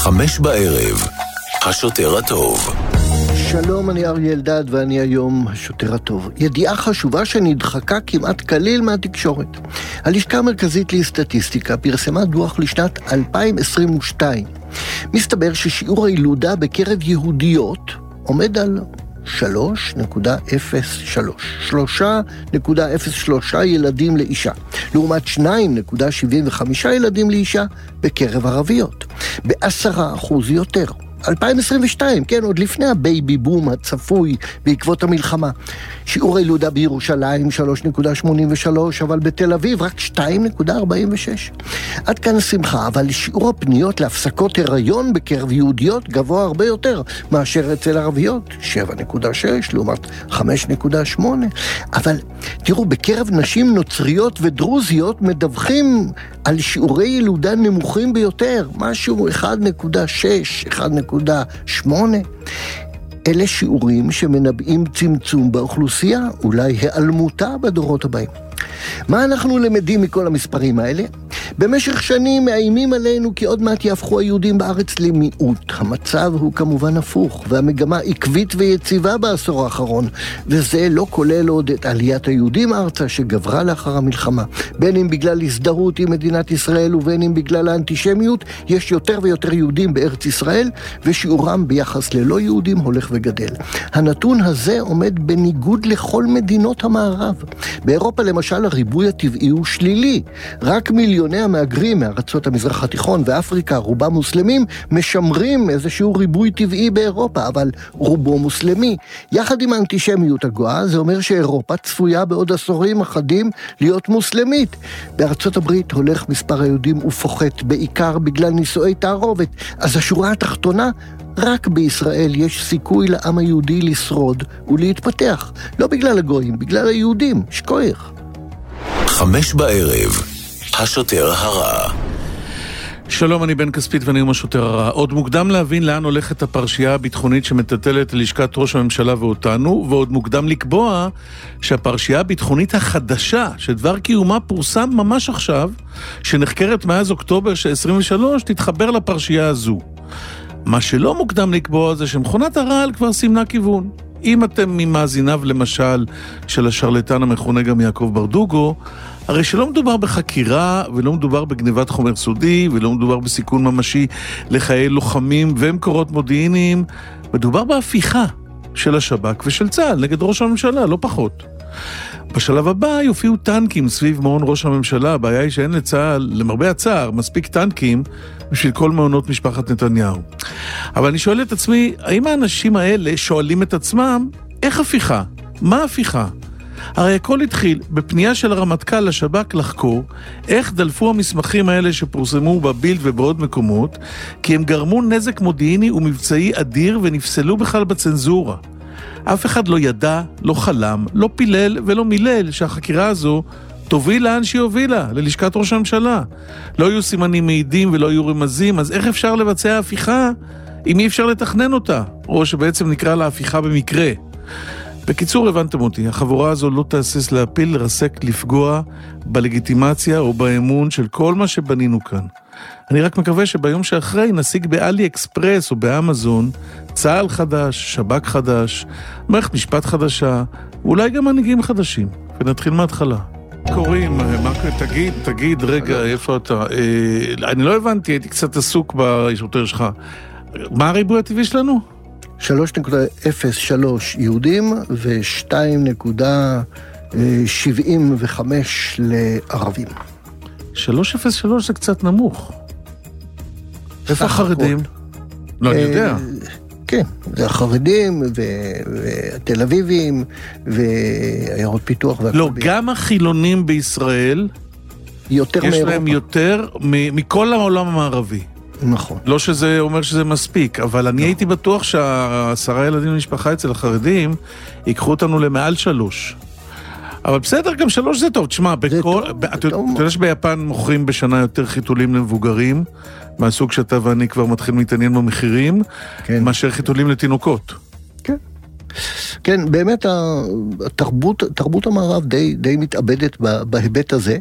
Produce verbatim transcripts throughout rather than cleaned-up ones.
חמש בערב, השוטר הטוב. שלום, אני אריה אלדד ואני היום השוטר הטוב. ידיעה חשובה שנדחקה כמעט כליל מהתקשורת. הלשכה המרכזית לסטטיסטיקה פרסמה דוח לשנת אלפיים עשרים ושתיים. מסתבר ששיעור הילודה בקרב יהודיות עומד על שלוש נקודה אפס שלוש. שלוש נקודה אפס שלוש ילדים לאישה. לעומת שתיים נקודה שבעים וחמש ילדים לאישה בקרב ערביות. בעשרה אחוז יותר. אלפיים עשרים ושתיים, כן, עוד לפני הבייבי בום הצפוי בעקבות המלחמה. שיעור הילודה בירושלים שלוש נקודה שמונים ושלוש, אבל בתל אביב רק שתיים נקודה ארבעים ושש. עד כאן שמחה, אבל שיעור הפניות להפסקות הריון בקרב יהודיות גבוה הרבה יותר מאשר אצל ערביות, שבע נקודה שש לעומת חמש נקודה שמונה. אבל תראו, בקרב נשים נוצריות ודרוזיות מדווחים על שיעורי ילודה נמוכים ביותר, משהו אחד נקודה שש, אחד נקודה שמונה. אלה שיעורים שמנבאים צמצום באוכלוסייה, אולי העלמותה בדורות הבאים. מה אנחנו למדים מכל המספרים האלה? במשך שנים מאיימים עלינו כי עוד מעט יהפכו היהודים בארץ למיעוט. המצב הוא כמובן הפוך, והמגמה עקבית ויציבה בעשור האחרון, וזה לא כולל עוד את עליית היהודים ארצה שגברה לאחר המלחמה. בין אם בגלל הזדהות עם מדינת ישראל ובין אם בגלל האנטישמיות, יש יותר ויותר יהודים בארץ ישראל, ושיעורם ביחס ללא יהודים הולך וגדל. הנתון הזה עומד בניגוד לכל מדינות המערב. באירופה למשל הריבוי הטבעי הוא שלילי. רק מיליוני המהגרים מארצות המזרח התיכון ואפריקה, רובם מוסלמים, משמרים איזשהו ריבוי טבעי באירופה, אבל רובו מוסלמי. יחד עם האנטישמיות הגואה, זה אומר שאירופה צפויה בעוד עשורים אחדים להיות מוסלמית. בארצות הברית הולך מספר היהודים ופוחת, בעיקר בגלל נישואי תערובת. אז השורה התחתונה, רק בישראל יש סיכוי לעם היהודי לשרוד ולהתפתח. לא בגלל הגויים, בגלל היהודים. שכוח. חמש בערב, השוטר הרע. שלום, אני בן כספית ואני עם השוטר הרע. עוד מוקדם להבין לאן הולכת הפרשייה הביטחונית שמטלטלת ללשכת ראש הממשלה ואותנו, ועוד מוקדם לקבוע שהפרשייה הביטחונית החדשה, שדבר קיומה פורסם ממש עכשיו, שנחקרת מאז אוקטובר של עשרים ושלוש, תתחבר לפרשייה הזו. מה שלא מוקדם לקבוע זה שמכונת הרעל כבר סימנה כיוון. אם אתם ממאזיניו למשל של השרלטן המכונה גם יעקב ברדוגו, הרי שלא מדובר בחקירה ולא מדובר בגניבת חומר סודי ולא מדובר בסיכון ממשי לחיי לוחמים ומקורות מודיעיניים, מדובר בהפיכה של השב"כ ושל צה"ל נגד ראש הממשלה, לא פחות. בשלב הבא יופיעו טנקים סביב מעון ראש הממשלה. הבעיה היא שאין לצה"ל, למרבה הצער, מספיק טנקים בשביל כל מעונות משפחת נתניהו. אבל אני שואל את עצמי, האם האנשים האלה שואלים את עצמם, איך הפיכה? מה הפיכה? הרי הכל התחיל בפנייה של הרמטכ"ל לשב"כ לחקור איך דלפו המסמכים האלה שפורסמו בבילד ובעוד מקומות, כי הם גרמו נזק מודיעיני ומבצעי אדיר ונפסלו בכלל בצנזורה. אף אחד לא ידע, לא חלם, לא פילל ולא מילל שהחקירה הזו תוביל לאן שהיא הובילה, ללשכת ראש הממשלה. לא יהיו סימנים מעידים ולא יהיו רמזים, אז איך אפשר לבצע הפיכה אם אי אפשר לתכנן אותה? או שבעצם נקרא לה הפיכה במקרה. בקיצור, הבנתם אותי, החבורה הזו לא תעשס להפיל, לרסק, לפגוע בלגיטימציה או באמון של כל מה שבנינו כאן. אני רק מקווה שביום שאחרי נשיג באלי אקספרס או באמזון צה"ל חדש, שב"כ חדש, מערכת משפט חדשה, ואולי גם מנהיגים חדשים. ונתחיל מההתחלה. קוראים, תגיד, תגיד, רגע, איפה אתה? אני לא הבנתי, הייתי קצת עסוק בשוטר שלך. מה הריבוי הטבעי שלנו? שלוש נקודה אפס שלוש יהודים ו-שתיים נקודה שבעים וחמש לערבים. שלוש אפס שלוש זה קצת נמוך. איפה החרדים? לא, אני יודע. כן, זה החרדים והתל אביבים ועיירות פיתוח. לא, גם החילונים בישראל, יש להם יותר מכל העולם המערבי. נכון. לא שזה אומר שזה מספיק, אבל אני הייתי בטוח שהעשרה ילדים למשפחה אצל החרדים ייקחו אותנו למעל שלוש. אבל בסדר, גם שלוש זה טוב. תשמע, אתה יודע שביפן מוכרים בשנה יותר חיתולים למבוגרים, מהסוג שאתה ואני כבר מתחיל להתעניין במחירים, מאשר חיתולים לתינוקות. כן. כן, באמת התרבות, תרבות המערב די, די מתאבדת בהיבט הזה.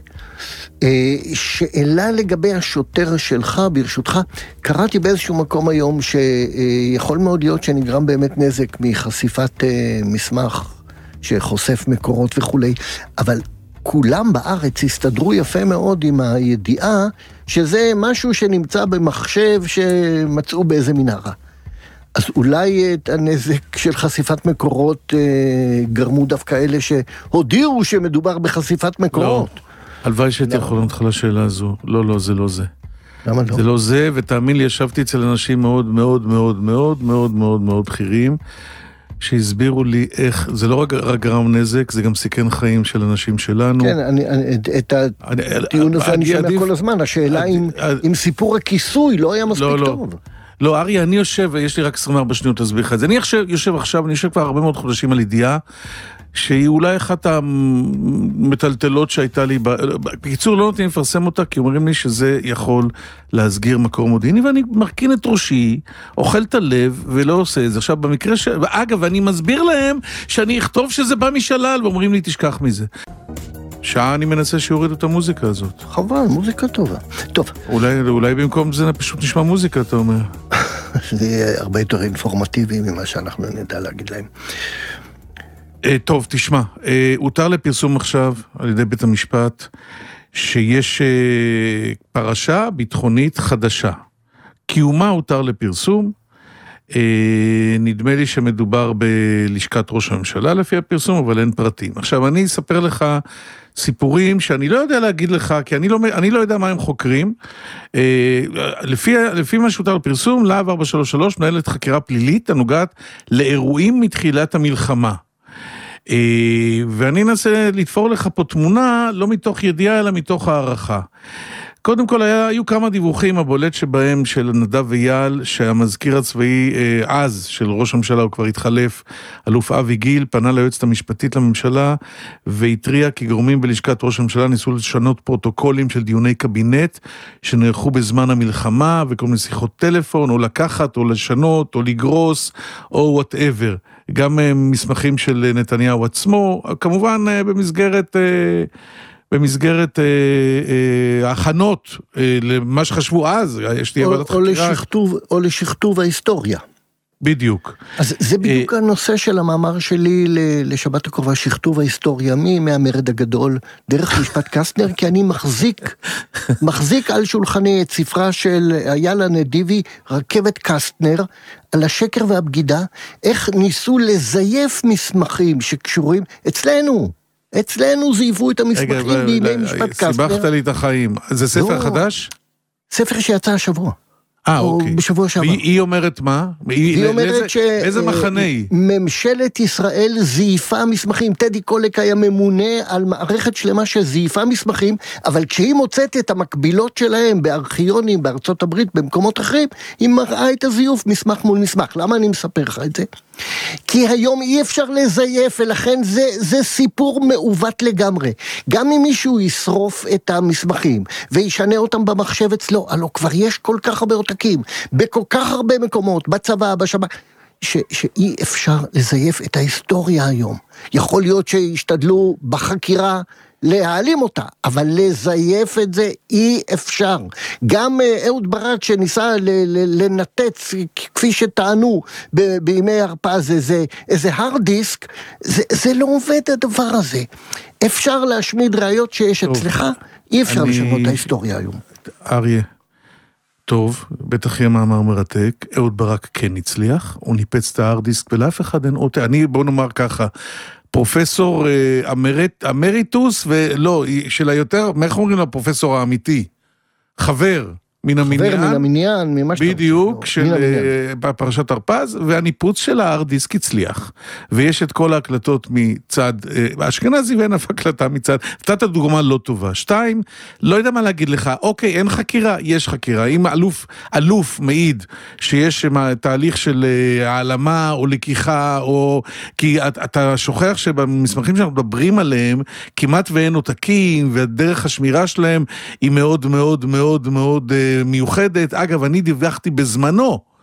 שאלה לגבי השוטר שלך, ברשותך, קראתי באיזשהו מקום היום שיכול מאוד להיות שנגרם באמת נזק מחשיפת מסמך שחושף מקורות וכולי, אבל כולם בארץ הסתדרו יפה מאוד עם הידיעה שזה משהו שנמצא במחשב שמצאו באיזה מנהרה. אז אולי את הנזק של חשיפת מקורות אה, גרמו דווקא אלה שהודיעו שמדובר בחשיפת מקורות. לא, הלוואי שהייתי יכול לענות לך לשאלה הזו. לא, לא, זה לא זה. למה לא? זה לא זה, ותאמין לי, ישבתי אצל אנשים מאוד מאוד מאוד מאוד מאוד מאוד מאוד בכירים, שהסבירו לי איך, זה לא רק גרם נזק, זה גם סיכן חיים של אנשים שלנו. כן, אני, את הטיעון הזה אני שומע כל הזמן, השאלה אם סיפור הכיסוי לא היה מספיק טוב. לא, אריה, אני יושב, ויש לי רק עשרים וארבע שניות להסביר לך את זה. אני יושב עכשיו, אני יושב כבר הרבה מאוד חודשים על ידיעה, שהיא אולי אחת המטלטלות שהייתה לי, בקיצור לא נותנים לפרסם אותה, כי אומרים לי שזה יכול להסגיר מקור מודיעיני, ואני מרכין את ראשי, אוכל את הלב, ולא עושה את זה. עכשיו, במקרה ש... ואגב, אני מסביר להם שאני אכתוב שזה בא משלל, ואומרים לי, תשכח מזה. שעה אני מנסה שיורידו את המוזיקה הזאת. חבל, מוזיקה טובה. טוב. אולי, אולי במקום זה פשוט נשמע מוזיקה, אתה אומר. זה יהיה הרבה יותר אינפורמטיבי ממה שאנחנו נדע להגיד להם. טוב, תשמע, הותר לפרסום עכשיו על ידי בית המשפט שיש פרשה ביטחונית חדשה. קיומה הותר לפרסום, נדמה לי שמדובר בלשכת ראש הממשלה לפי הפרסום, אבל אין פרטים. עכשיו, אני אספר לך סיפורים שאני לא יודע להגיד לך, כי אני לא, אני לא יודע מה הם חוקרים. לפי, לפי מה שהותר לפרסום, להב ארבע שלוש שלוש מנהלת חקירה פלילית הנוגעת לאירועים מתחילת המלחמה. ואני אנסה לתפור לך פה תמונה, לא מתוך ידיעה, אלא מתוך הערכה. קודם כל, היה, היו כמה דיווחים, הבולט שבהם של נדב ויאל, שהמזכיר הצבאי אה, אז של ראש הממשלה, הוא כבר התחלף, אלוף אבי גיל, פנה ליועצת המשפטית לממשלה, והתריע כי גורמים בלשכת ראש הממשלה ניסו לשנות פרוטוקולים של דיוני קבינט, שנערכו בזמן המלחמה, וכל מיני שיחות טלפון, או לקחת, או לשנות, או לגרוס, או whatever. גם אה, מסמכים של נתניהו עצמו, כמובן אה, במסגרת... אה, במסגרת אה, אה, הכנות אה, למה שחשבו אז, יש לי עבודת חקירה. לשכתוב, או לשכתוב ההיסטוריה. בדיוק. אז זה בדיוק אה, הנושא של המאמר שלי לשבת הקרובה, שכתוב ההיסטוריה, מי מהמרד הגדול, דרך משפט קסטנר, כי אני מחזיק, מחזיק על שולחני את ספרה של איילה נדיבי, רכבת קסטנר, על השקר והבגידה, איך ניסו לזייף מסמכים שקשורים אצלנו, אצלנו זייפו את המסמכים בימי משפט קסטנר. סיבכת לי את החיים. זה ספר חדש? ספר שיצא השבוע. אה, אוקיי. בשבוע שעבר. והיא אומרת מה? היא אומרת ש... איזה מחנה היא? ממשלת ישראל זייפה מסמכים. טדי קולק היה ממונה על מערכת שלמה שזייפה מסמכים, אבל כשהיא מוצאת את המקבילות שלהם בארכיונים, בארצות הברית, במקומות אחרים, היא מראה את הזיוף מסמך מול מסמך. למה אני מספר לך את זה? כי היום אי אפשר לזייף, ולכן זה, זה סיפור מעוות לגמרי. גם אם מישהו ישרוף את המסמכים, וישנה אותם במחשב אצלו, הלא כבר יש כל כך הרבה עותקים, בכל כך הרבה מקומות, בצבא, בשב"כ, ש, שאי אפשר לזייף את ההיסטוריה היום. יכול להיות שישתדלו בחקירה להעלים אותה, אבל לזייף את זה אי אפשר. גם אהוד ברק שניסה לנתץ, כפי שטענו ב- בימי הרפאה, זה, זה איזה הרד דיסק, זה, זה לא עובד הדבר הזה. אפשר להשמיד ראיות שיש טוב, אצלך, אי אפשר אני... לשנות את ההיסטוריה היום. אריה, טוב, בטח יהיה מאמר מרתק, אהוד ברק כן הצליח, הוא ניפץ את ההרד דיסק ולאף אחד אין עוד, אני בוא נאמר ככה, פרופסור אמרט, אמריטוס, ולא, של היותר, מה איך אומרים לו, הפרופסור האמיתי? חבר מן המניין. חבר מן המניין, ממה שאתה... בדיוק, של פרשת הרפז, והניפוץ של ההרד דיסק הצליח. ויש את כל ההקלטות מצד, האשכנזי ואין אף הקלטה מצד, נתת דוגמה לא טובה. שתיים, לא יודע מה להגיד לך, אוקיי, אין חקירה, יש חקירה. אם אלוף, אלוף מעיד שיש תהליך של העלמה או לקיחה, או... כי אתה שוכח שבמסמכים שאנחנו מדברים עליהם, כמעט ואין עותקים, והדרך השמירה שלהם היא מאוד מאוד מאוד מאוד מיוחדת. אגב, אני דיווחתי בזמנו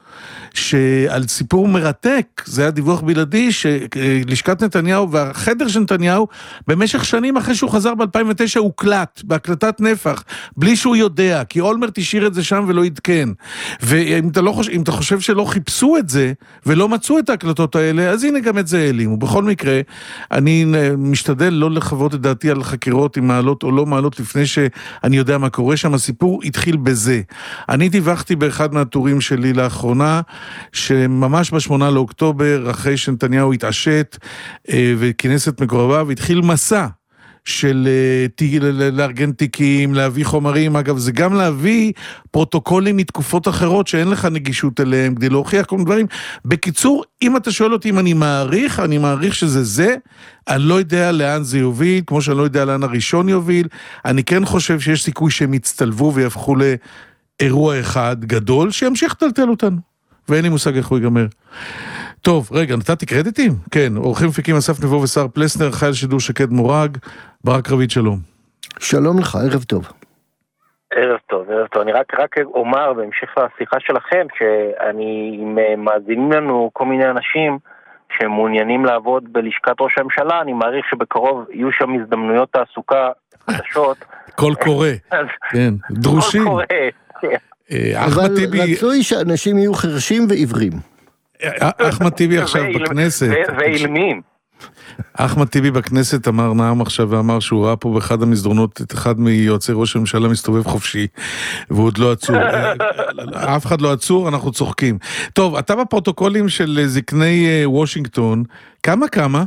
שעל סיפור מרתק, זה היה דיווח בלעדי, שלשכת נתניהו והחדר של נתניהו, במשך שנים אחרי שהוא חזר ב-אלפיים ותשע, הוא קלט, בהקלטת נפח, בלי שהוא יודע, כי אולמרט השאיר את זה שם ולא יתקן. ואם אתה, לא חושב, אם אתה חושב שלא חיפשו את זה, ולא מצאו את ההקלטות האלה, אז הנה גם את זה העלים. ובכל מקרה, אני משתדל לא לחוות את דעתי על חקירות עם מעלות או לא מעלות, לפני שאני יודע מה קורה שם. הסיפור התחיל בזה. אני דיווחתי באחד מהטורים שלי לאחרונה, שממש בשמונה לאוקטובר, אחרי שנתניהו התעשת וכינס את מקורביו, התחיל מסע של לארגן תיקים, להביא חומרים. אגב, זה גם להביא פרוטוקולים מתקופות אחרות שאין לך נגישות אליהם, כדי להוכיח כל מיני דברים. בקיצור, אם אתה שואל אותי אם אני מעריך, אני מעריך שזה זה, אני לא יודע לאן זה יוביל, כמו שאני לא יודע לאן הראשון יוביל. אני כן חושב שיש סיכוי שהם יצטלבו ויהפכו לאירוע אחד גדול, שימשיך לטלטל אותנו. ואין לי מושג איך הוא ייגמר. טוב, רגע, נתתי קרדיטים? כן, אורחים מפיקים אסף נבו ושר פלסנר, חייל שידור שקד מורג, ברק רביד, שלום. שלום לך, ערב טוב. ערב טוב, ערב טוב. אני רק, רק אומר בהמשך לשיחה שלכם, שאני מאזינים לנו כל מיני אנשים שמעוניינים לעבוד בלשכת ראש הממשלה, אני מעריך שבקרוב יהיו שם הזדמנויות תעסוקה חדשות. כל קורא, כן, דרושים. כל קורא, כן. אבל רצוי שאנשים יהיו חרשים ועיוורים. אחמד טיבי עכשיו בכנסת. ואילמים. אחמד טיבי בכנסת אמר נעם עכשיו ואמר שהוא ראה פה באחד המסדרונות את אחד מיועצי ראש הממשלה מסתובב חופשי, והוא עוד לא עצור. אף אחד לא עצור, אנחנו צוחקים. טוב, אתה בפרוטוקולים של זקני וושינגטון, כמה כמה?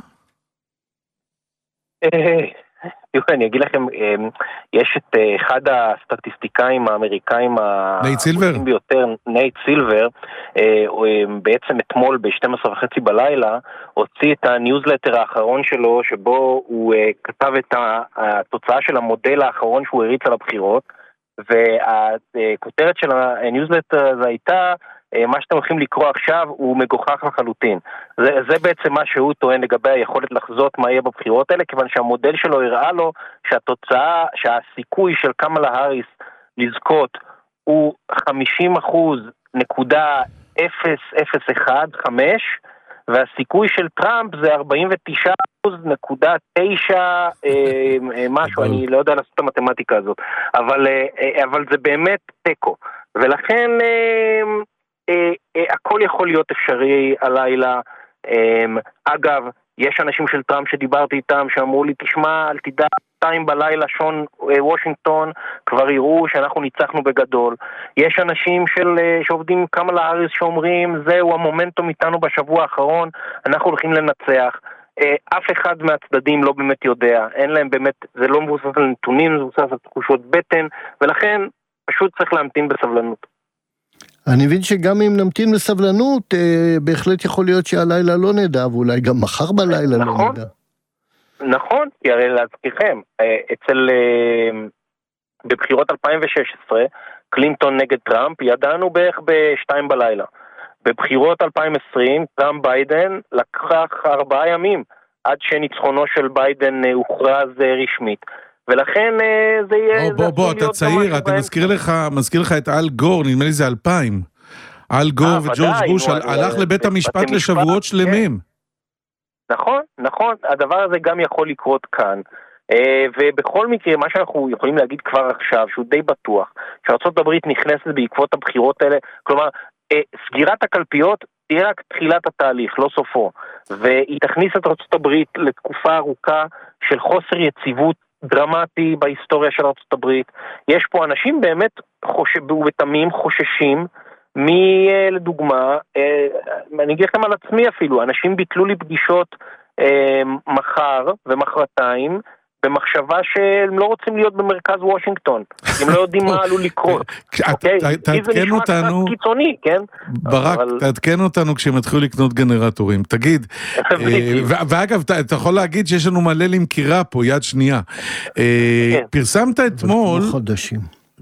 אני אגיד לכם, יש את אחד הסטטיסטיקאים האמריקאים הגדולים ביותר, נייט סילבר, בעצם אתמול ב-שתים עשרה וחצי בלילה, הוציא את הניוזלטר האחרון שלו, שבו הוא כתב את התוצאה של המודל האחרון שהוא הריץ על הבחירות, והכותרת של הניוזלטר הזה הייתה, מה שאתם הולכים לקרוא עכשיו הוא מגוחך לחלוטין. זה, זה בעצם מה שהוא טוען לגבי היכולת לחזות מה יהיה בבחירות האלה, כיוון שהמודל שלו הראה לו שהתוצאה, שהסיכוי של קמאלה האריס לזכות הוא חמישים אחוז נקודה אפס אפס אחת חמש, והסיכוי של טראמפ זה ארבעים ותשעה אחוז נקודה תשע משהו, אני לא יודע לעשות את המתמטיקה הזאת, אבל, אבל זה באמת טקו. ולכן הכל יכול להיות אפשרי הלילה. אגב, יש אנשים של טראמפ שדיברתי איתם שאמרו לי, תשמע, אל תדע, שתיים בלילה שון וושינגטון כבר יראו שאנחנו ניצחנו בגדול. יש אנשים של, שעובדים עם קמאלה האריס שאומרים, זהו המומנטום איתנו בשבוע האחרון, אנחנו הולכים לנצח. אף אחד מהצדדים לא באמת יודע, אין להם באמת, זה לא מבוסס על נתונים, זה מבוסס על תחושות בטן, ולכן פשוט צריך להמתין בסבלנות. אני מבין שגם אם נמתין בסבלנות, בהחלט יכול להיות שהלילה לא נדע, ואולי גם מחר בלילה לא נדע. נכון, כי הרי להזכירכם, אצל, בבחירות אלפיים ושש עשרה, קלינטון נגד טראמפ, ידענו בערך בשתיים בלילה. בבחירות אלפיים ועשרים, טראמפ ביידן לקח ארבעה ימים, עד שניצחונו של ביידן הוכרז רשמית. ולכן זה יהיה... בוא, בוא, אתה צעיר, אתה מזכיר לך, מזכיר לך את אל גור, נדמה לי זה אלפיים. אל גור וג'ורג' בוש הלך לבית המשפט לשבועות שלמים. נכון, נכון, הדבר הזה גם יכול לקרות כאן. ובכל מקרה, מה שאנחנו יכולים להגיד כבר עכשיו, שהוא די בטוח, שארצות הברית נכנסת בעקבות הבחירות האלה, כלומר, סגירת הקלפיות תהיה רק תחילת התהליך, לא סופו. והיא תכניס את ארצות הברית לתקופה ארוכה של חוסר יציבות דרמטי בהיסטוריה של ארצות הברית. יש פה אנשים באמת ובתמים חוששים מלדוגמה, אני אגיד לכם על עצמי אפילו, אנשים ביטלו לי פגישות מחר ומחרתיים, במחשבה שהם לא רוצים להיות במרכז וושינגטון, הם לא יודעים מה עלו לקרות. תעדכן אותנו, קיצוני, כן? ברק, תעדכן אותנו כשהם התחילו לקנות גנרטורים, תגיד, ואגב, אתה יכול להגיד שיש לנו מלא למכירה פה, יד שנייה. פרסמת אתמול,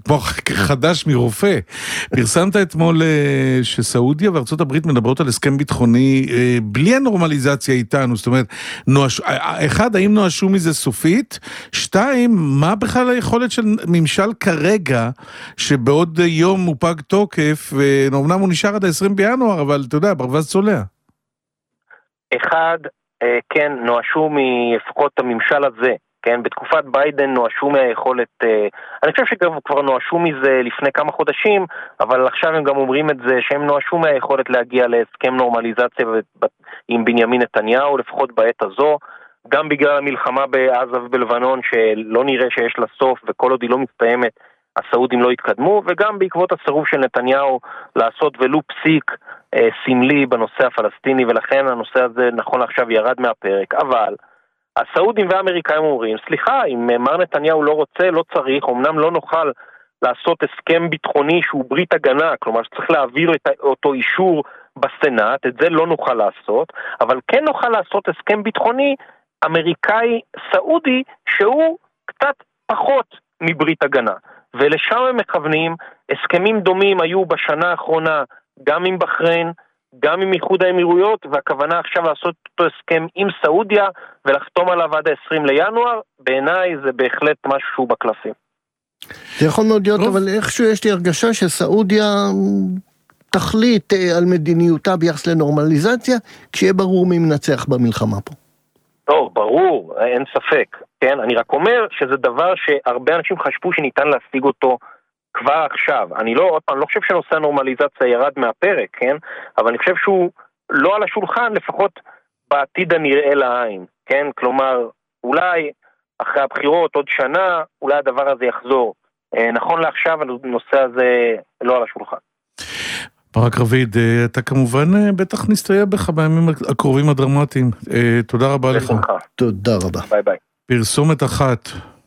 כמו חדש מרופא. פרסמת אתמול שסעודיה וארצות הברית מדברות על הסכם ביטחוני בלי הנורמליזציה איתנו, זאת אומרת, נואש... אחד, האם נואשו מזה סופית? שתיים, מה בכלל היכולת של ממשל כרגע, שבעוד יום הוא פג תוקף, ואומנם הוא נשאר עד ה-עשרים בינואר, אבל אתה יודע, ברווז צולע. אחד, כן, נואשו מלפחות הממשל הזה, כן, בתקופת ביידן נואשו מהיכולת, אני חושב שכבר נואשו מזה לפני כמה חודשים, אבל עכשיו הם גם אומרים את זה, שהם נואשו מהיכולת להגיע להסכם נורמליזציה עם בנימין נתניהו, לפחות בעת הזו, גם בגלל המלחמה בעזה ובלבנון, שלא נראה שיש לה סוף, וכל עוד היא לא מסתיימת, הסעודים לא התקדמו, וגם בעקבות הסירוב של נתניהו לעשות ולו פסיק אה, סמלי בנושא הפלסטיני, ולכן הנושא הזה נכון לעכשיו ירד מהפרק. אבל הסעודים והאמריקאים אומרים, סליחה, אם מר נתניהו לא רוצה, לא צריך, אמנם לא נוכל לעשות הסכם ביטחוני שהוא ברית הגנה, כלומר שצריך להעביר את אותו אישור בסנאט, את זה לא נוכל לעשות, אבל כן נוכל לעשות הסכם ביטחוני אמריקאי סעודי שהוא קצת פחות מברית הגנה. ולשם הם מכוונים, הסכמים דומים היו בשנה האחרונה גם עם בחריין, גם עם איחוד האמירויות, והכוונה עכשיו לעשות אותו הסכם עם סעודיה ולחתום עליו עד ה-עשרים לינואר, בעיניי זה בהחלט משהו שהוא בקלפים. זה יכול מאוד להיות, אבל איכשהו יש לי הרגשה שסעודיה תחליט על מדיניותה ביחס לנורמליזציה, כשיהיה ברור מי מנצח במלחמה פה. טוב, ברור, אין ספק, כן? אני רק אומר שזה דבר שהרבה אנשים חשבו שניתן להשיג אותו כבר עכשיו. אני לא, עוד פעם, לא חושב שנושא הנורמליזציה ירד מהפרק, כן? אבל אני חושב שהוא לא על השולחן, לפחות בעתיד הנראה לעין, כן? כלומר, אולי אחרי הבחירות עוד שנה, אולי הדבר הזה יחזור. נכון לעכשיו, הנושא הזה לא על השולחן. ברק רביד, אתה כמובן בטח נסתייע בך בימים הקרובים הדרמטיים. תודה רבה לך. תודה רבה. ביי ביי. פרסומת אחת.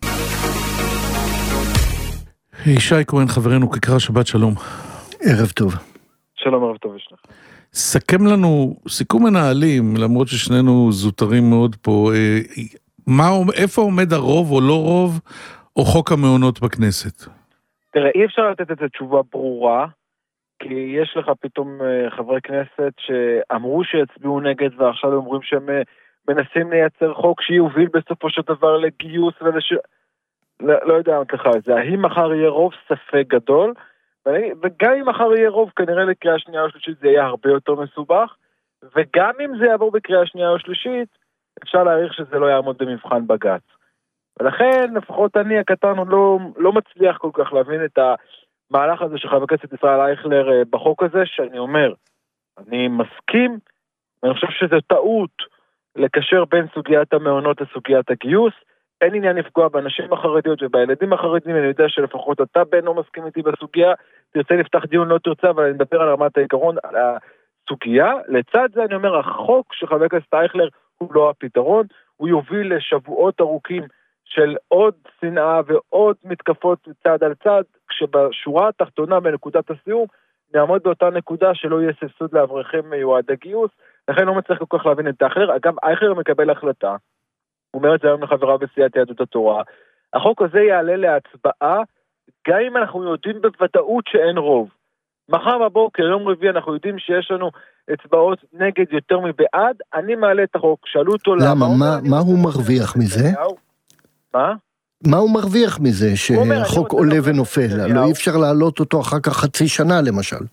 ישי כהן חברנו, כיכר שבת, שלום. ערב טוב. שלום, ערב טוב, יש לך. סכם לנו, סיכום מנהלים, למרות ששנינו זוטרים מאוד פה, מה, איפה עומד הרוב או לא רוב, או חוק המעונות בכנסת? תראה, אי אפשר לתת את זה תשובה ברורה, כי יש לך פתאום חברי כנסת שאמרו שיצביעו נגד, ועכשיו אומרים שהם מנסים לייצר חוק שיוביל בסופו של דבר לגיוס ולש... לא, לא יודע לך את זה. האם מחר יהיה רוב? ספק גדול, וגם אם מחר יהיה רוב, כנראה לקריאה שנייה או שלישית זה יהיה הרבה יותר מסובך, וגם אם זה יעבור בקריאה שנייה או שלישית, אפשר להעריך שזה לא יעמוד במבחן בג"ץ. ולכן, לפחות אני הקטן לא, לא מצליח כל כך להבין את המהלך הזה של חבר הכנסת ישראל אייכלר בחוק הזה, שאני אומר, אני מסכים, ואני חושב שזה טעות לקשר בין סוגיית המעונות לסוגיית הגיוס, אין עניין לפגוע באנשים החרדיות ובילדים החרדים, אני יודע שלפחות אתה בן לא מסכים איתי בסוגיה, תרצה לפתח דיון לא תרצה, אבל אני מדבר על רמת העיקרון, על הסוגיה. לצד זה אני אומר, החוק של חבר הכנסת אייכלר הוא לא הפתרון, הוא יוביל לשבועות ארוכים של עוד שנאה ועוד מתקפות צד על צד, כשבשורה התחתונה בנקודת הסיום, נעמוד באותה נקודה שלא יהיה סבסוד לאברכים מיועד הגיוס, לכן לא מצליח כל כך להבין את אייכלר. אגב, אייכלר מקבל החלטה, הוא אומר את זה היום לחברה בסיעת יהדות התורה, החוק הזה יעלה להצבעה, גם אם אנחנו יודעים בוודאות שאין רוב. מחר בבוקר, יום רביעי, אנחנו יודעים שיש לנו אצבעות נגד יותר מבעד, אני מעלה את החוק, שאלו אותו למה. למה? מה, מה הוא מרוויח מזה? מה? מה הוא מרוויח מזה שהחוק עולה ונופל? לא אי אפשר להעלות אותו אחר כך חצי שנה למשל.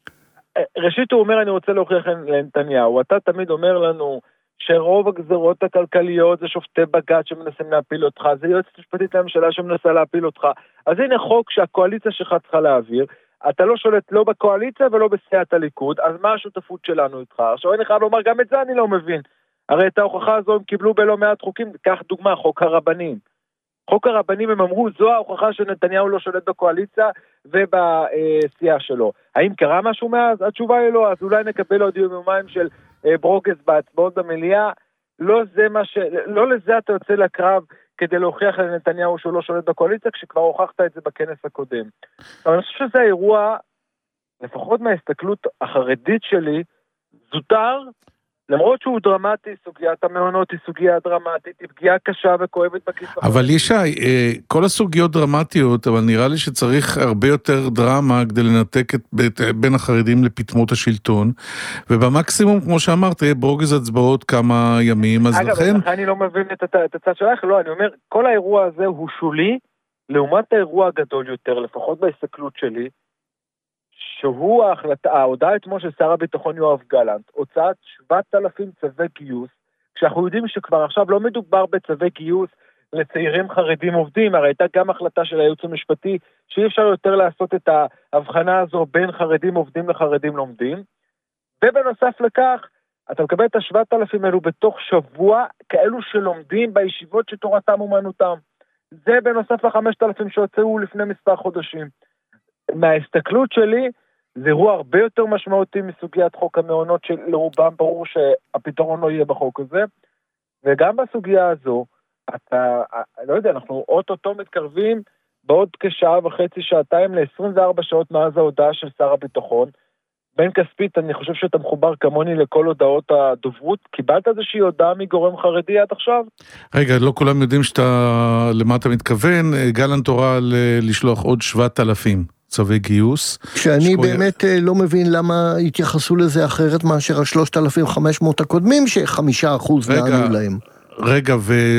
ראשית הוא אומר, אני רוצה להוכיח לנתניהו, אתה תמיד אומר לנו שרוב הגזרות הכלכליות זה שופטי בג"ץ שמנסים להפיל אותך, זה יועצת משפטית לממשלה שמנסה להפיל אותך, אז הנה חוק שהקואליציה שלך צריכה להעביר, אתה לא שולט לא בקואליציה ולא בסיעת הליכוד, אז מה השותפות שלנו איתך? עכשיו אני חייב לומר, גם את זה אני לא מבין, הרי את ההוכחה הזו הם קיבלו בלא מעט חוקים, כך דוגמה, חוק הרבנים. חוק הרבנים הם אמרו, זו ההוכחה שנתניהו לא שולט בקואליציה ובסיעה שלו. האם קרה משהו מאז? התשובה היא לא, אז אולי נקבל עוד יומיים של ברוגז בהצבעות במליאה, לא זה מה ש... לא לזה אתה יוצא לקרב כדי להוכיח לנתניהו שהוא לא שולט בקואליציה, כשכבר הוכחת את זה בכנס הקודם. אבל אני חושב שזה האירוע, לפחות מההסתכלות החרדית שלי, זוטר למרות שהוא דרמטי, סוגיית המעונות היא סוגיה דרמטית, היא פגיעה קשה וכואבת בכיס. אבל ישי, כל הסוגיות דרמטיות, אבל נראה לי שצריך הרבה יותר דרמה כדי לנתק את בין החרדים לפטמות השלטון, ובמקסימום, כמו שאמרת, יהיה ברוגז הצבעות כמה ימים, אז אגב, לכן... אגב, אני לא מבין את הצד שלך, לא, אני אומר, כל האירוע הזה הוא שולי, לעומת האירוע הגדול יותר, לפחות בהסתכלות שלי, שהוא ההחלטה, ההודעה אתמול של שר הביטחון יואב גלנט, הוצאת שבעת אלפים צווי גיוס, כשאנחנו יודעים שכבר עכשיו לא מדובר בצווי גיוס לצעירים חרדים עובדים, הרי הייתה גם החלטה של הייעוץ המשפטי, שאי אפשר יותר לעשות את ההבחנה הזו בין חרדים עובדים לחרדים לומדים, ובנוסף לכך, אתה מקבל את השבעת אלפים האלו בתוך שבוע, כאלו שלומדים בישיבות שתורתם אומנותם. זה בנוסף לחמשת אלפים שהוצאו לפני מספר חודשים. מההסתכלות שלי, זה אירוע הרבה יותר משמעותי מסוגיית חוק המעונות, שלרובם ברור שהפתרון לא יהיה בחוק הזה, וגם בסוגיה הזו, אתה, לא יודע, אנחנו אוטוטו מתקרבים בעוד כשעה וחצי, שעתיים, ל-עשרים וארבע שעות מאז ההודעה של שר הביטחון. בן כספית, אני חושב שאתה מחובר כמוני לכל הודעות הדוברות. קיבלת איזושהי הודעה מגורם חרדי עד עכשיו? רגע, לא כולם יודעים שאתה, למה אתה מתכוון. גלנט הורה לשלוח עוד שבעת אלפים צווי גיוס. שאני באמת לא מבין למה התייחסו לזה אחרת מאשר ה-שלושת אלפים וחמש מאות הקודמים, שחמישה אחוז נענו להם. רגע,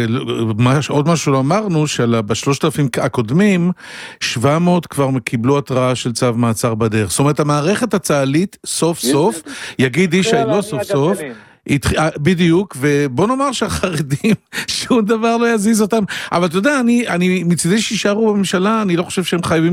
ועוד משהו לא אמרנו, שבשלושת אלפים הקודמים, שבע מאות כבר קיבלו התראה של צו מעצר בדרך. זאת אומרת, המערכת הצה"לית סוף סוף, יגיד איש לא סוף סוף, בדיוק, ובוא נאמר שהחרדים, שום דבר לא יזיז אותם, אבל אתה יודע, אני, אני מצידי שישארו בממשלה, אני לא חושב שהם חייבים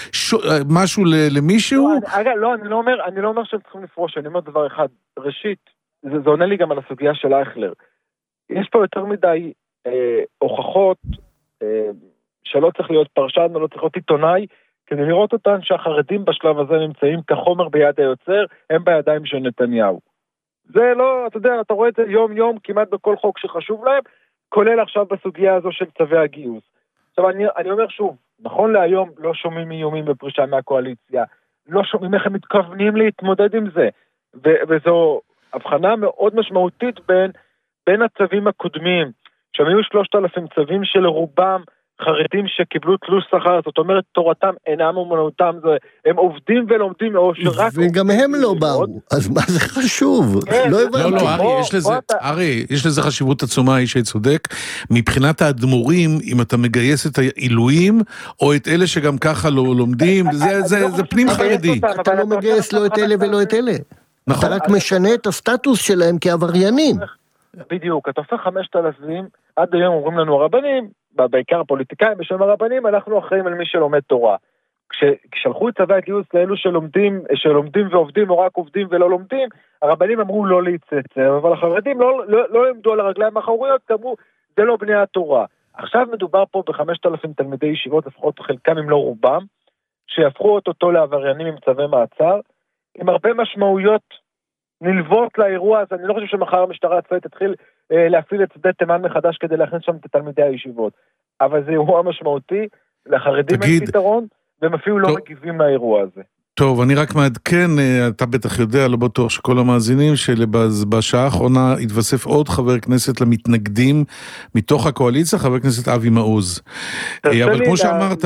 משהו למישהו. אגב, לא, אני לא אומר, אני לא אומר שהם צריכים לפרוש, אני אומר דבר אחד, ראשית, זה, זה עונה לי גם על הסוגיה של אייכלר, יש פה יותר מדי אה, הוכחות אה, שלא צריך להיות פרשן או לא צריך להיות עיתונאי, כדי לראות אותן שהחרדים בשלב הזה נמצאים כחומר ביד היוצר, הם בידיים של נתניהו. זה לא, אתה יודע, אתה רואה את זה יום יום כמעט בכל חוק שחשוב להם, כולל עכשיו בסוגיה הזו של צווי הגיוס. עכשיו אני, אני אומר שוב, נכון להיום לא שומעים איומים בפרישה מהקואליציה, לא שומעים איך הם מתכוונים להתמודד עם זה, ו- וזו הבחנה מאוד משמעותית בין בין הצווים הקודמים, שם היו שלושת אלפים צווים שלרובם חרדים שקיבלו תלוש שכר, זאת אומרת, תורתם אינם אומנותם, הם עובדים ולומדים, או שרק... וגם הם לא באו, אז מה זה חשוב? לא הבנתי. לא, לא, ארי, יש לזה, ארי, יש לזה חשיבות עצומה, איש צודק, מבחינת האדמו"רים, אם אתה מגייס את העילויים, או את אלה שגם ככה לא לומדים, זה פנים חרדי. אתה לא מגייס לא את אלה ולא את אלה. אתה רק משנה את הסטטוס שלהם כעבריינים. בדיוק, אתה הופך חמשת אלפים, עד היום אומרים לנו הרבנים, בעיקר הפוליטיקאים בשם הרבנים, אנחנו אחראים על מי שלומד תורה. כששלחו את צווי הגיוס לאלו שלומדים, שלומדים ועובדים, או רק עובדים ולא לומדים, הרבנים אמרו לא להתצמצם, אבל החרדים לא, לא, לא למדו על הרגליים האחוריות, אמרו, זה לא בני התורה. עכשיו מדובר פה ב-חמשת אלפים תלמידי ישיבות, לפחות חלקם אם לא רובם, שיהפכו אותו לעבריינים עם צווי מעצר, עם הרבה משמעויות נלוות לאירוע הזה. אני לא חושב שמחר המשטרה הצבאית תתחיל אה, להפעיל את שדה תימן מחדש כדי להכניס שם את תלמידי הישיבות. אבל זה אירוע משמעותי, לחרדים אין פתרון, והם אפילו לא מגיבים מהאירוע הזה. טוב, אני רק מעדכן, אתה בטח יודע, לא בטוח שכל המאזינים, שבשעה האחרונה התווסף עוד חבר כנסת למתנגדים מתוך הקואליציה, חבר כנסת אבי מעוז. אבל כמו שאמרת...